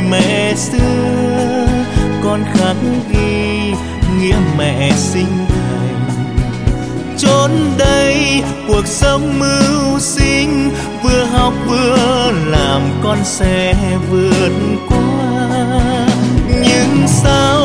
mẹ xưa, con khắc ghi nghĩa mẹ sinh thành. Chốn đây cuộc sống mưu sinh, vừa học vừa làm con sẽ vượt qua. Nhưng sao